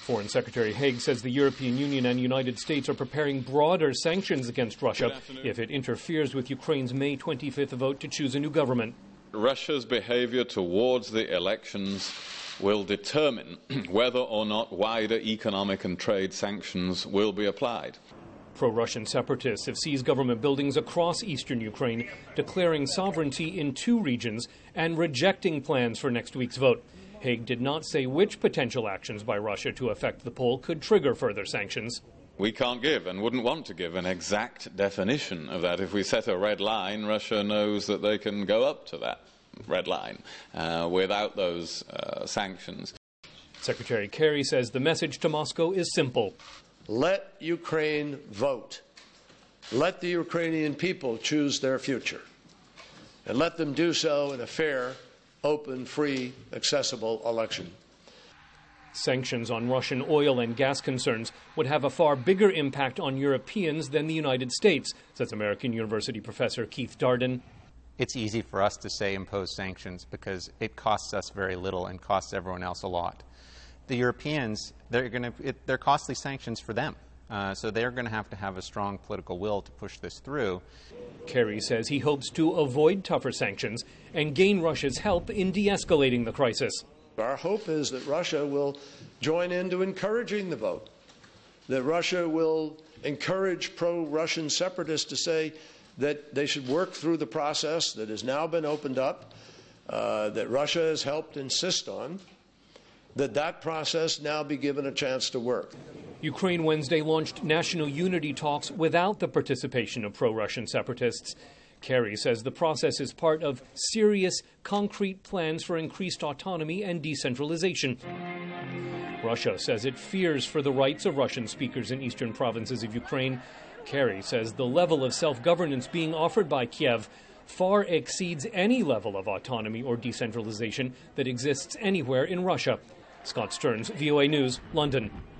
Foreign Secretary Haig says the European Union and United States are preparing broader sanctions against Russia if it interferes with Ukraine's May 25th vote to choose a new government. Russia's behavior towards the elections will determine whether or not wider economic and trade sanctions will be applied. Pro-Russian separatists have seized government buildings across eastern Ukraine, declaring sovereignty in 2 regions and rejecting plans for next week's vote. Haig did not say which potential actions by Russia to affect the poll could trigger further sanctions. We can't give and wouldn't want to give an exact definition of that. If we set a red line, Russia knows that they can go up to that red line without those sanctions. Secretary Kerry says the message to Moscow is simple. Let Ukraine vote. Let the Ukrainian people choose their future. And let them do so in a fair, open, free, accessible election. Sanctions on Russian oil and gas concerns would have a far bigger impact on Europeans than the United States, says American University professor Keith Darden. It's easy for us to say impose sanctions because it costs us very little and costs everyone else a lot. The Europeans, they're costly sanctions for them. So they're going to have a strong political will to push this through. Kerry says he hopes to avoid tougher sanctions and gain Russia's help in de-escalating the crisis. Our hope is that Russia will join into encouraging the vote, that Russia will encourage pro-Russian separatists to say that they should work through the process that has now been opened up, that Russia has helped insist on, that process now be given a chance to work. Ukraine Wednesday launched national unity talks without the participation of pro-Russian separatists. Kerry says the process is part of serious, concrete plans for increased autonomy and decentralization. Russia says it fears for the rights of Russian speakers in eastern provinces of Ukraine. Kerry says the level of self-governance being offered by Kiev far exceeds any level of autonomy or decentralization that exists anywhere in Russia. Scott Stearns, VOA News, London.